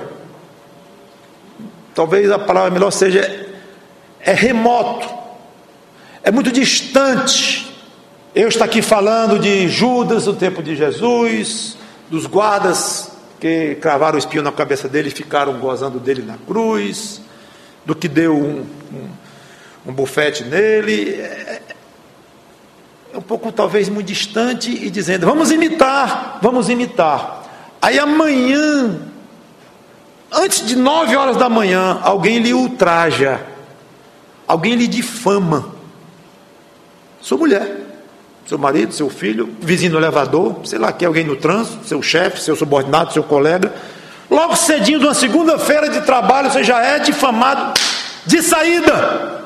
talvez a palavra melhor seja é remoto, é muito distante. Eu estou aqui falando de Judas no tempo de Jesus, dos guardas que cravaram o espinho na cabeça dele e ficaram gozando dele na cruz, do que deu um, um, um bufete nele. É, é um pouco talvez muito distante, e dizendo, vamos imitar, vamos imitar. Aí amanhã, antes de nove horas da manhã, alguém lhe ultraja, alguém lhe difama. Sua mulher, seu marido, seu filho, vizinho no elevador, sei lá, que alguém no trânsito, seu chefe, seu subordinado, seu colega. Logo cedinho, de uma segunda-feira de trabalho, você já é difamado de saída.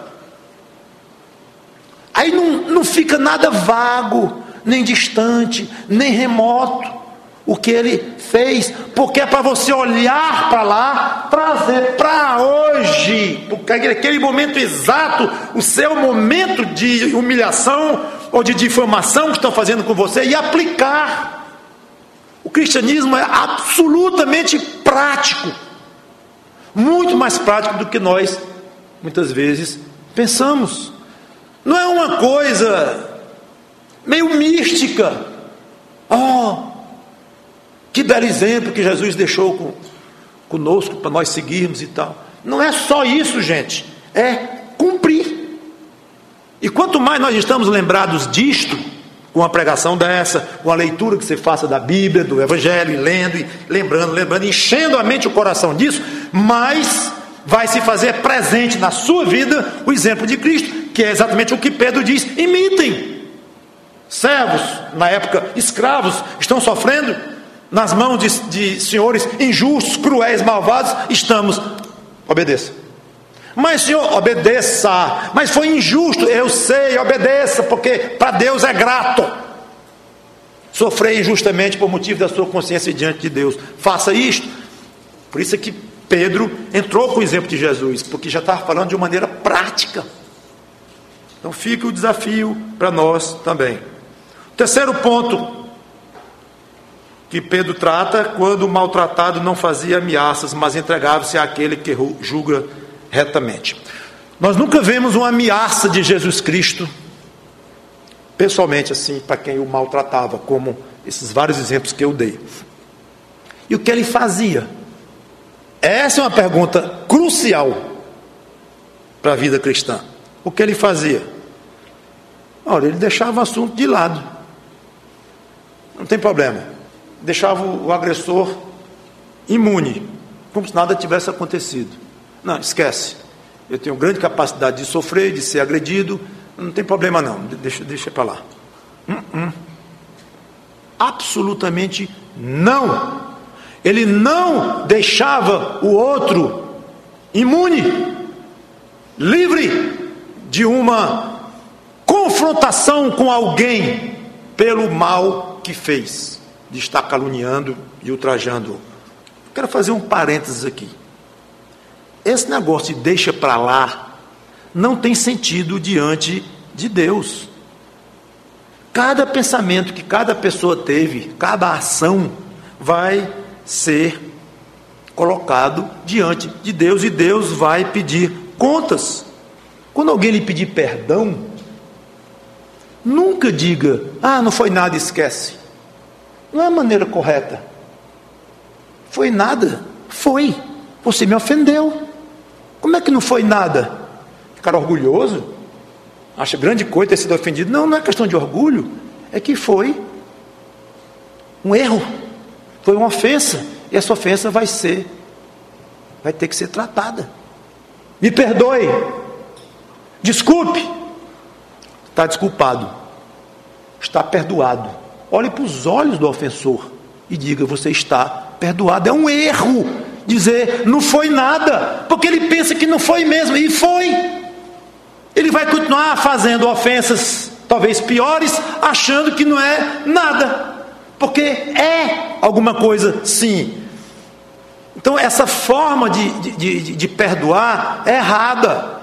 Aí não, não fica nada vago, nem distante, nem remoto o que ele fez, porque é para você olhar para lá, trazer para hoje, porque aquele momento exato, o seu momento de humilhação ou de difamação que estão fazendo com você, e aplicar. O cristianismo é absolutamente prático, muito mais prático do que nós muitas vezes pensamos. Não é uma coisa meio mística. Oh, que belo exemplo que Jesus deixou com, conosco para nós seguirmos e tal. Não é só isso, gente, é cumprir. E quanto mais nós estamos lembrados disto, com a pregação dessa, com a leitura que você faça da Bíblia, do Evangelho, e lendo, e lembrando, lembrando, enchendo a mente e o coração disso, mais vai se fazer presente na sua vida o exemplo de Cristo, que é exatamente o que Pedro diz: imitem. Servos, na época escravos, estão sofrendo nas mãos de, de senhores injustos, cruéis, malvados. Estamos, obedeça. Mas Senhor, obedeça. Mas foi injusto, eu sei, obedeça, porque para Deus é grato sofrer injustamente por motivo da sua consciência diante de Deus. Faça isto. Por isso é que Pedro entrou com o exemplo de Jesus, porque já estava falando de uma maneira prática. Então fica o desafio para nós também. O terceiro ponto que Pedro trata, quando o maltratado não fazia ameaças, mas entregava-se àquele que julga retamente. Nós nunca vemos uma ameaça de Jesus Cristo pessoalmente assim para quem o maltratava, como esses vários exemplos que eu dei. E o que ele fazia? Essa é uma pergunta crucial para a vida cristã. O que ele fazia? Olha, ele deixava o assunto de lado. Não tem problema. Deixava o agressor imune, como se nada tivesse acontecido. Não, esquece. Eu tenho grande capacidade de sofrer, de ser agredido. Não tem problema não, deixa, deixa para lá. Uh-uh. Absolutamente não. Ele não deixava o outro imune, livre de uma confrontação com alguém pelo mal que fez, de estar caluniando e ultrajando. Quero fazer um parênteses aqui. Esse negócio de deixa para lá não tem sentido diante de Deus. Cada pensamento que cada pessoa teve, cada ação vai ser colocado diante de Deus, e Deus vai pedir contas. Quando alguém lhe pedir perdão, nunca diga, ah, não foi nada, esquece. Não é a maneira correta. Foi nada. Foi. Você me ofendeu. Como é que não foi nada? Ficar orgulhoso? Acha grande coisa ter sido ofendido? Não, não é questão de orgulho. É que foi um erro. Foi uma ofensa. E essa ofensa vai ser, vai ter que ser tratada. Me perdoe. Desculpe. Está desculpado. Está perdoado. Olhe para os olhos do ofensor e diga: você está perdoado. É um erro dizer não foi nada, porque ele pensa que não foi mesmo, e foi. Ele vai continuar fazendo ofensas talvez piores, achando que não é nada, porque é alguma coisa sim. Então essa forma de, de, de, de perdoar é errada.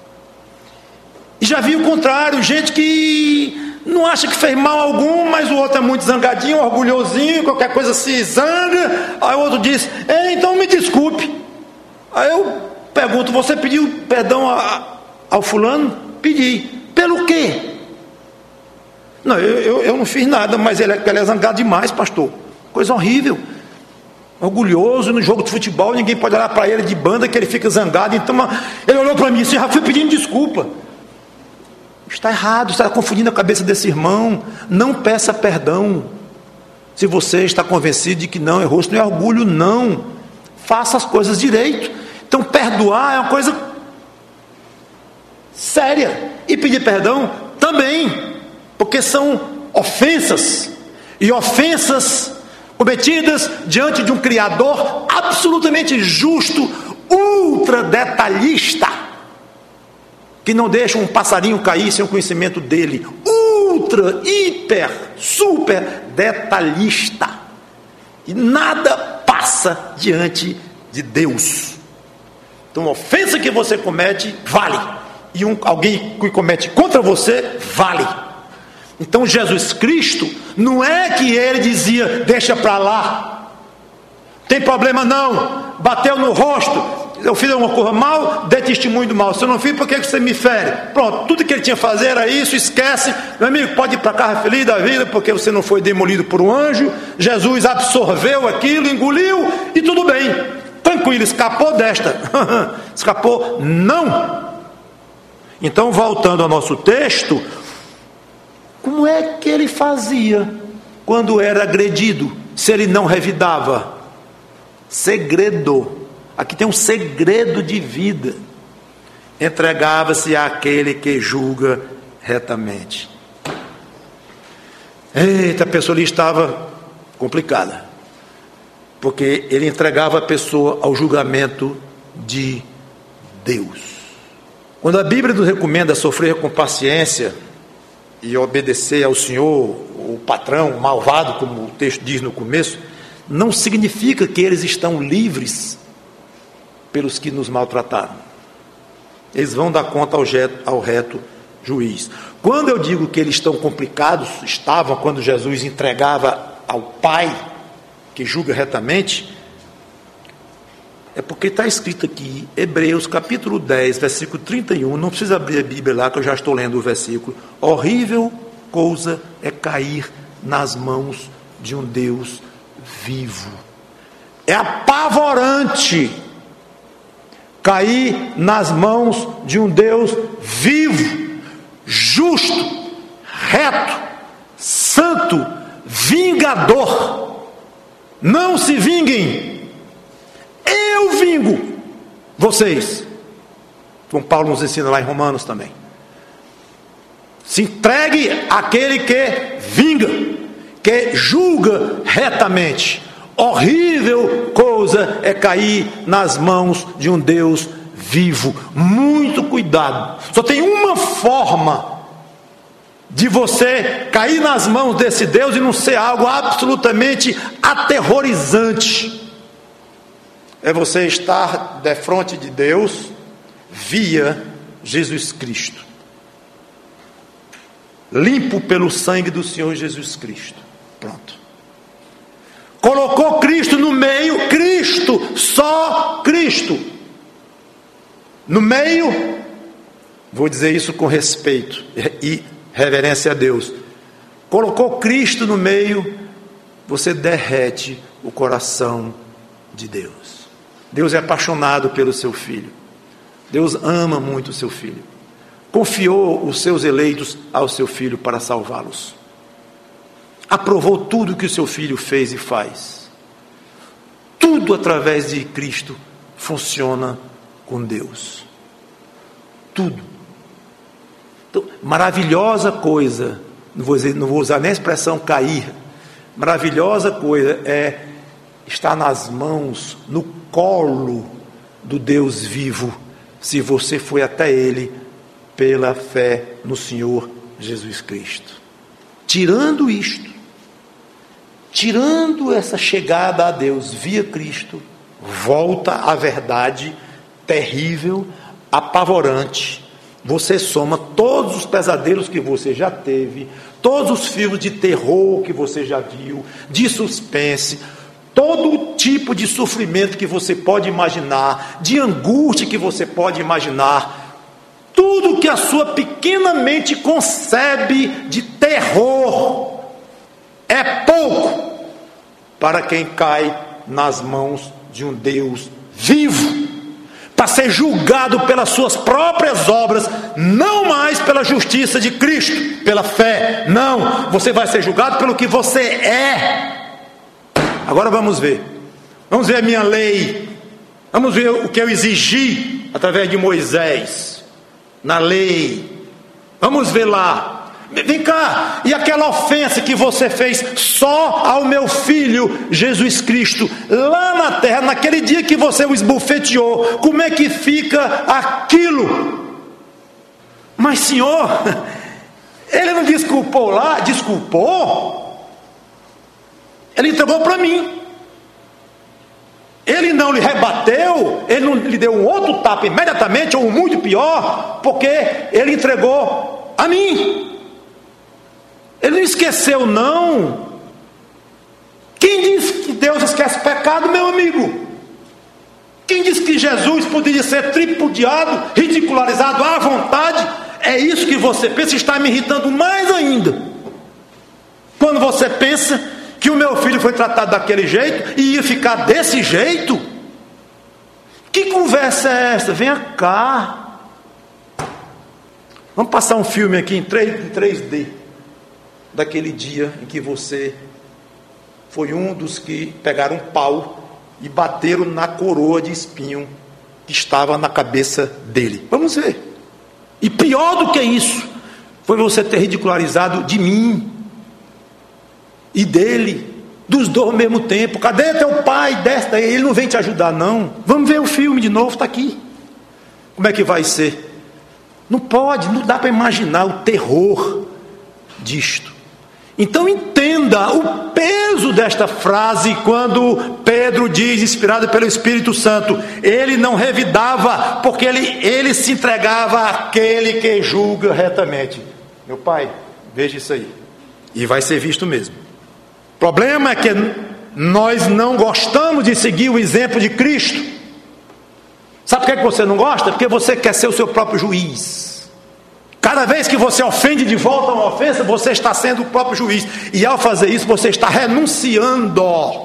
E já vi o contrário, gente que não acha que fez mal algum, mas o outro é muito zangadinho, orgulhosinho, qualquer coisa se zanga, aí o outro diz: é, então me desculpe. Aí eu pergunto: você pediu perdão a, ao fulano? Pedi. Pelo quê? Não, eu, eu, eu não fiz nada, mas ele é, ele é zangado demais, pastor. Coisa horrível. Orgulhoso, no jogo de futebol, ninguém pode olhar para ele de banda que ele fica zangado. Então ele olhou para mim assim: já fui pedindo desculpa. Está errado, está confundindo a cabeça desse irmão. Não peça perdão se você está convencido de que não errou. Isso não é orgulho, não. Faça as coisas direito. Então perdoar é uma coisa séria, e pedir perdão também, porque são ofensas, e ofensas cometidas diante de um Criador absolutamente justo, ultra detalhista, que não deixa um passarinho cair sem o conhecimento dele. Ultra, hiper, super detalhista. E nada passa diante de Deus. Então, a ofensa que você comete, vale. E um, alguém que comete contra você, vale. Então, Jesus Cristo, não é que ele dizia: deixa para lá, tem problema não, bateu no rosto, eu fiz alguma coisa mal, dê testemunho do mal. Se eu não fiz, por que você me fere? Pronto, tudo que ele tinha a fazer era isso, esquece. Meu amigo, pode ir para casa feliz da vida, porque você não foi demolido por um anjo. Jesus absorveu aquilo, engoliu, e tudo bem, tranquilo, escapou desta. Escapou? Não. Então, voltando ao nosso texto, como é que ele fazia quando era agredido, se ele não revidava? Segredo. Aqui tem um segredo de vida. Entregava-se àquele que julga retamente. Eita, a pessoa ali estava complicada, porque ele entregava a pessoa ao julgamento de Deus. Quando a Bíblia nos recomenda sofrer com paciência e obedecer ao Senhor, o patrão malvado, como o texto diz no começo, não significa que eles estão livres pelos que nos maltrataram. Eles vão dar conta ao, jeto, ao reto juiz. Quando eu digo que eles estão complicados, estavam quando Jesus entregava ao Pai, que julga retamente, é porque está escrito aqui, Hebreus capítulo dez, versículo trinta e um, não precisa abrir a Bíblia lá, que eu já estou lendo o versículo. Horrível coisa é cair nas mãos de um Deus vivo. É apavorante cair nas mãos de um Deus vivo, justo, reto, santo, vingador. Não se vinguem, eu vingo vocês, como Paulo nos ensina lá em Romanos também. Se entregue àquele que vinga, que julga retamente. Horrível coisa é cair nas mãos de um Deus vivo. Muito cuidado. Só tem uma forma de você cair nas mãos desse Deus e não ser algo absolutamente aterrorizante. É você estar defronte de Deus via Jesus Cristo, limpo pelo sangue do Senhor Jesus Cristo. Pronto. Colocou Cristo no meio, Cristo, só Cristo. No meio, vou dizer isso com respeito e reverência a Deus. Colocou Cristo no meio você derrete o coração de Deus. Deus é apaixonado pelo seu filho. Deus ama muito o seu filho. Confiou os seus eleitos ao seu filho para salvá-los. Aprovou tudo que o seu filho fez e faz. Tudo através de Cristo funciona com Deus. Tudo. Então, maravilhosa coisa, não vou, dizer, não vou usar nem a expressão cair, maravilhosa coisa é estar nas mãos, no colo do Deus vivo, se você foi até Ele pela fé no Senhor Jesus Cristo. Tirando isto, tirando essa chegada a Deus via Cristo, volta a verdade terrível, apavorante. Você soma todos os pesadelos que você já teve, todos os filmes de terror que você já viu, de suspense, todo tipo de sofrimento que você pode imaginar, de angústia que você pode imaginar, tudo que a sua pequena mente concebe de terror é pouco para quem cai nas mãos de um Deus vivo, para ser julgado pelas suas próprias obras, não mais pela justiça de Cristo, pela fé. Não, você vai ser julgado pelo que você é. Agora vamos ver. Vamos ver a minha lei. Vamos ver o que eu exigi através de Moisés na lei. Vamos ver lá. Vem cá, e aquela ofensa que você fez só ao meu filho Jesus Cristo, lá na terra, naquele dia que você o esbofeteou, como é que fica aquilo? Mas Senhor, ele não desculpou lá? Desculpou? Ele entregou para mim. Ele não lhe rebateu, ele não lhe deu um outro tapa imediatamente, ou um muito pior, porque ele entregou a mim. Ele não esqueceu, não. Quem diz que Deus esquece pecado, meu amigo? Quem diz que Jesus poderia ser tripudiado, ridicularizado à vontade? É isso que você pensa, está me irritando mais ainda. Quando você pensa que o meu filho foi tratado daquele jeito e ia ficar desse jeito? Que conversa é essa? Venha cá. Vamos passar um filme aqui em três D. Daquele dia em que você foi um dos que pegaram um pau e bateram na coroa de espinho que estava na cabeça dele. Vamos ver. E pior do que isso, foi você ter ridicularizado de mim e dele, dos dois ao mesmo tempo. Cadê teu pai? Desce daí, ele não vem te ajudar não. Vamos ver o filme de novo, está aqui. Como é que vai ser? Não pode, não dá para imaginar o terror disto. Então entenda o peso desta frase quando Pedro diz, inspirado pelo Espírito Santo, ele não revidava, porque ele, ele se entregava àquele que julga retamente. Meu pai, veja isso aí. E vai ser visto mesmo. O problema é que nós não gostamos de seguir o exemplo de Cristo. Sabe por que você não gosta? Porque você quer ser o seu próprio juiz. Cada vez que você ofende de volta uma ofensa, você está sendo o próprio juiz. E ao fazer isso, você está renunciando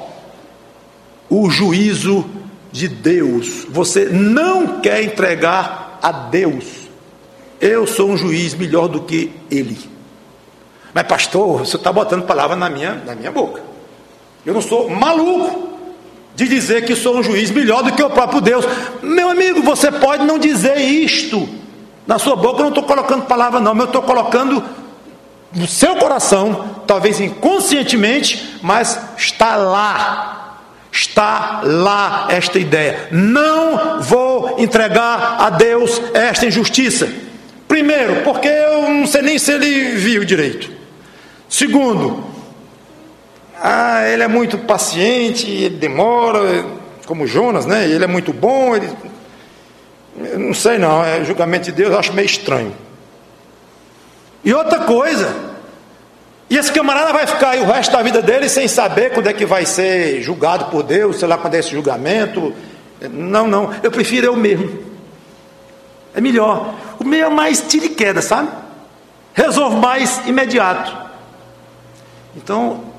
o juízo de Deus. Você não quer entregar a Deus. Eu sou um juiz melhor do que ele. Mas pastor, você está botando palavra na minha, na minha boca. Eu não sou maluco de dizer que sou um juiz melhor do que o próprio Deus. Meu amigo, você pode não dizer isto na sua boca, eu não estou colocando palavra não, mas eu estou colocando no seu coração, talvez inconscientemente, mas está lá, está lá esta ideia. Não vou entregar a Deus esta injustiça. Primeiro, porque eu não sei nem se ele viu direito. Segundo, ah, ele é muito paciente, ele demora, como Jonas, né? Ele é muito bom, ele... Eu não sei não, é julgamento de Deus, eu acho meio estranho. E outra coisa, e esse camarada vai ficar aí o resto da vida dele sem saber quando é que vai ser julgado por Deus, sei lá quando é esse julgamento. Não, não, eu prefiro eu mesmo. É melhor. O meu é mais tiro e queda, sabe? Resolve mais imediato. Então,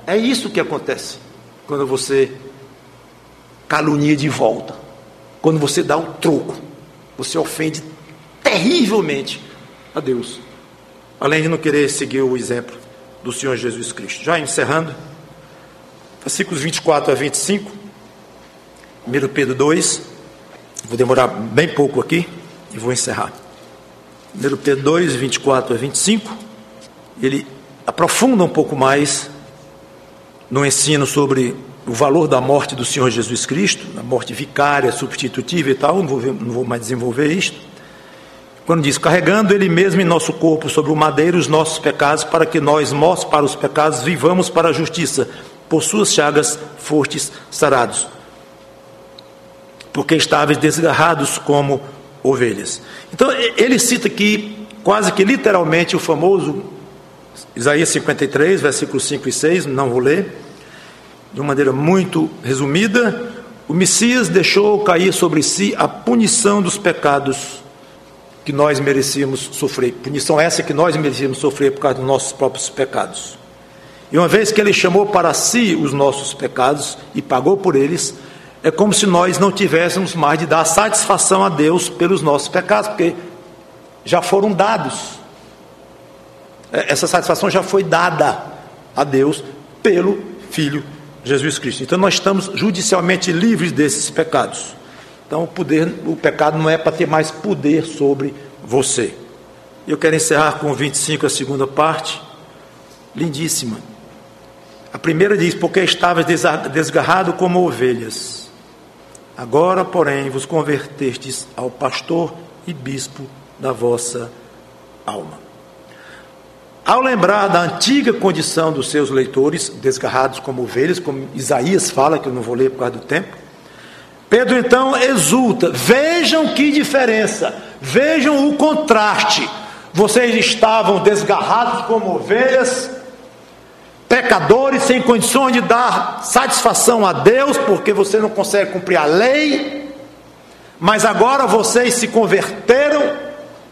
É isso que acontece quando você calunia de volta, quando você dá um troco, você ofende terrivelmente a Deus, além de não querer seguir o exemplo do Senhor Jesus Cristo. Já encerrando, versículos vinte e quatro a vinte e cinco, primeiro Pedro dois, vou demorar bem pouco aqui e vou encerrar. primeiro Pedro dois, vinte e quatro a vinte e cinco, ele aprofunda um pouco mais no ensino sobre o valor da morte do Senhor Jesus Cristo, a morte vicária, substitutiva e tal, não vou, não vou mais desenvolver isto. Quando diz, carregando Ele mesmo em nosso corpo sobre o madeiro os nossos pecados, para que nós, mortos para os pecados, vivamos para a justiça, por suas chagas fostes sarados, porque estáveis desgarrados como ovelhas. Então ele cita aqui, quase que literalmente, o famoso Isaías cinquenta e três, versículos cinco e seis, não vou ler, de uma maneira muito resumida. O Messias deixou cair sobre si a punição dos pecados que nós merecíamos sofrer, punição essa que nós merecíamos sofrer por causa dos nossos próprios pecados. E uma vez que Ele chamou para si os nossos pecados e pagou por eles, é como se nós não tivéssemos mais de dar satisfação a Deus pelos nossos pecados, porque já foram dados. Essa satisfação já foi dada a Deus pelo Filho Jesus Cristo. Então nós estamos judicialmente livres desses pecados. Então o poder, o pecado não é para ter mais poder sobre você. Eu quero encerrar com vinte e cinco, a segunda parte, lindíssima. A primeira diz, porque estavas desgarrado como ovelhas, agora porém vos convertestes ao pastor e bispo da vossa alma. Ao lembrar da antiga condição dos seus leitores, desgarrados como ovelhas, como Isaías fala, que eu não vou ler por causa do tempo, Pedro então exulta, vejam que diferença, vejam o contraste, vocês estavam desgarrados como ovelhas, pecadores, sem condições de dar satisfação a Deus, porque você não consegue cumprir a lei, mas agora vocês se converteram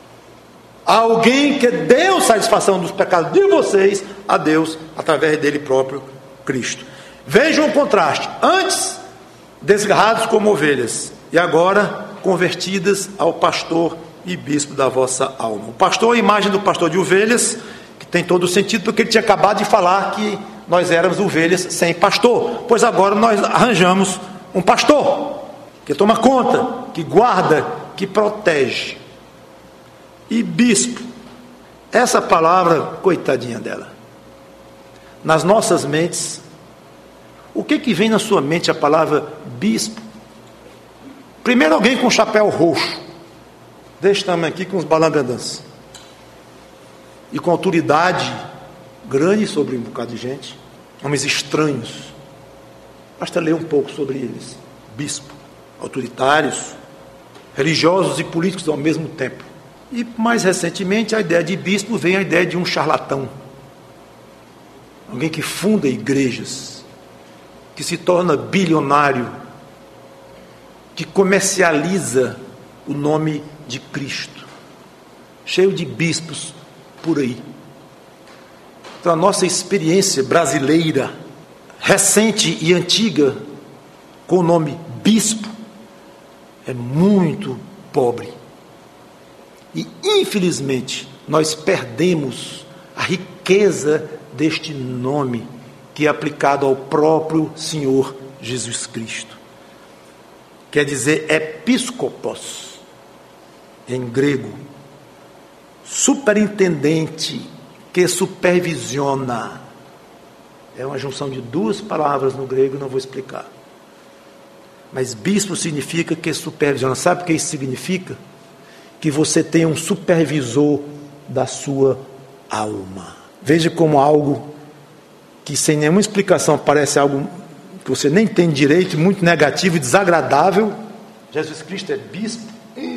a alguém que deu satisfação dos pecados de vocês a Deus, através dele próprio, Cristo. Vejam o contraste, antes desgarrados como ovelhas, e agora convertidas ao pastor e bispo da vossa alma. O pastor é a imagem do pastor de ovelhas, que tem todo o sentido, porque ele tinha acabado de falar que nós éramos ovelhas sem pastor, pois agora nós arranjamos um pastor, que toma conta, que guarda, que protege. E bispo, essa palavra, coitadinha dela, nas nossas mentes, o que que vem na sua mente a palavra bispo? Primeiro alguém com chapéu roxo, deste tamanho aqui, com os balangandãs, e com autoridade grande sobre um bocado de gente, homens estranhos, basta ler um pouco sobre eles, bispo, autoritários, religiosos e políticos ao mesmo tempo. E mais recentemente a ideia de bispo vem a ideia de um charlatão, alguém que funda igrejas, que se torna bilionário, que comercializa o nome de Cristo, cheio de bispos por aí. Então a nossa experiência brasileira, recente e antiga, com o nome bispo, é muito pobre. E infelizmente nós perdemos a riqueza deste nome, que é aplicado ao próprio Senhor Jesus Cristo. Quer dizer episcopos, em grego, superintendente, que supervisiona. É uma junção de duas palavras no grego, não vou explicar. Mas bispo significa que supervisiona. Sabe o que isso significa? Que você tem um supervisor da sua alma. Veja como algo que sem nenhuma explicação parece algo que você nem tem direito, muito negativo e desagradável. Jesus Cristo é bispo.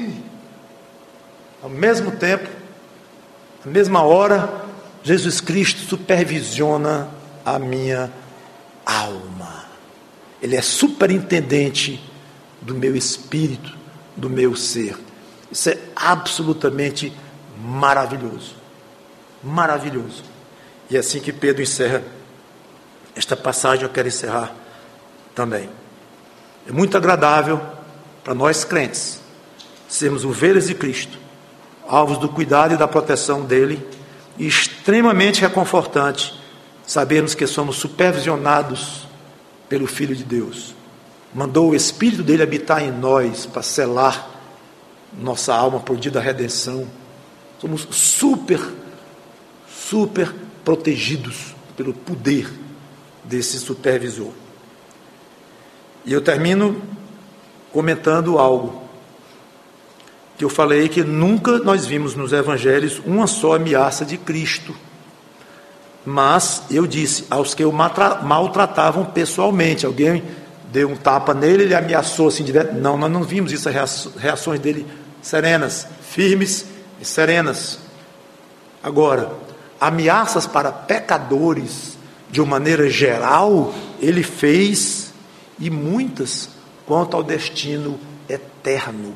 Ao mesmo tempo, na mesma hora, Jesus Cristo supervisiona a minha alma. Ele é superintendente do meu espírito, do meu ser. Isso é absolutamente maravilhoso. Maravilhoso. E é assim que Pedro encerra esta passagem eu quero encerrar também. É muito agradável para nós crentes sermos ovelhas de Cristo, alvos do cuidado e da proteção dele, e extremamente reconfortante sabermos que somos supervisionados pelo Filho de Deus. Mandou o Espírito dele habitar em nós para selar nossa alma por dia da redenção. Somos super, super protegidos pelo poder desse supervisor. E eu termino comentando algo que eu falei, que nunca nós vimos nos evangelhos uma só ameaça de Cristo. Mas eu disse, aos que o maltratavam pessoalmente, alguém deu um tapa nele, ele ameaçou assim direto. Não, nós não vimos isso, as reações dele serenas, firmes e serenas. Agora, ameaças para pecadores, de uma maneira geral, ele fez, e muitas, quanto ao destino eterno.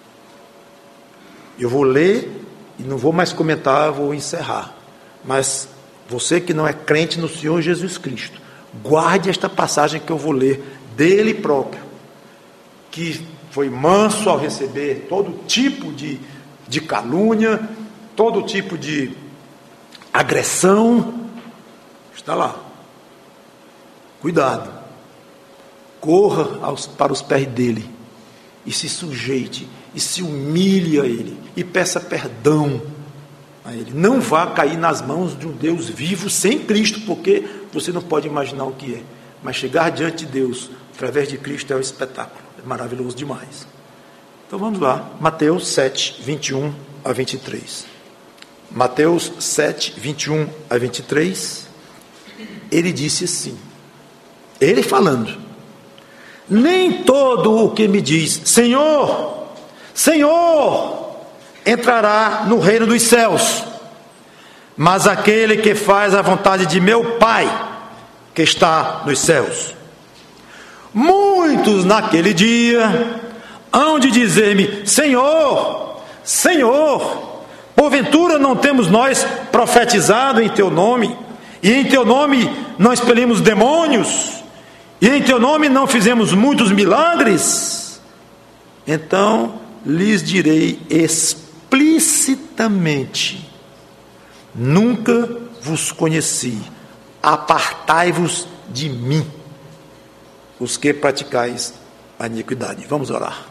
Eu vou ler, e não vou mais comentar, vou encerrar. Mas você que não é crente no Senhor Jesus Cristo, guarde esta passagem que eu vou ler, dele próprio, que foi manso ao receber todo tipo de, de calúnia, todo tipo de agressão. Está lá. Cuidado. Corra aos, para os pés dele e se sujeite e se humilhe a ele e peça perdão a ele. Não vá cair nas mãos de um Deus vivo sem Cristo, porque você não pode imaginar o que é. Mas chegar diante de Deus através de Cristo é um espetáculo, é maravilhoso demais. Então vamos lá, Mateus sete, vinte e um a vinte e três. Mateus sete, vinte e um a vinte e três, ele disse assim, ele falando: nem todo o que me diz Senhor, Senhor, entrará no reino dos céus, mas aquele que faz a vontade de meu Pai que está nos céus. Muitos naquele dia hão de dizer-me: Senhor, Senhor, porventura não temos nós profetizado em teu nome, e em teu nome não expelimos demônios, e em teu nome não fizemos muitos milagres? Então lhes direi explicitamente: nunca vos conheci, apartai-vos de mim, os que praticais a iniquidade. Vamos orar.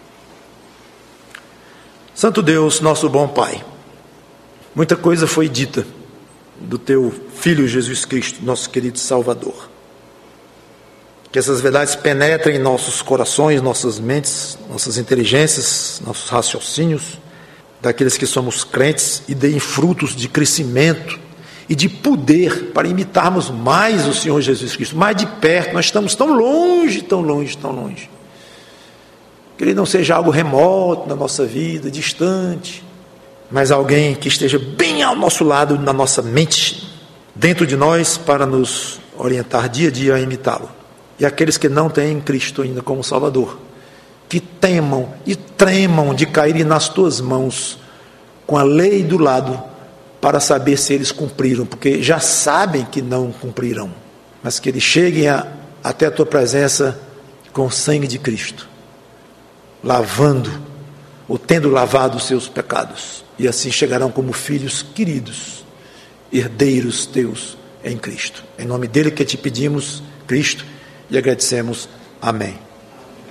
Santo Deus, nosso bom Pai, muita coisa foi dita do teu Filho Jesus Cristo, nosso querido Salvador. Que essas verdades penetrem em nossos corações, nossas mentes, nossas inteligências, nossos raciocínios, daqueles que somos crentes, e deem frutos de crescimento e de poder para imitarmos mais o Senhor Jesus Cristo, mais de perto. Nós estamos tão longe, tão longe, tão longe. Que ele não seja algo remoto na nossa vida, distante, mas alguém que esteja bem ao nosso lado, na nossa mente, dentro de nós, para nos orientar dia a dia a imitá-lo. E aqueles que não têm Cristo ainda como Salvador, que temam e tremam de caírem nas tuas mãos, com a lei do lado, para saber se eles cumpriram, porque já sabem que não cumprirão, mas que eles cheguem a, até a tua presença com o sangue de Cristo, lavando, ou tendo lavado os seus pecados, e assim chegarão como filhos queridos, herdeiros teus em Cristo. Em nome dele que te pedimos, Cristo, e agradecemos. Amém.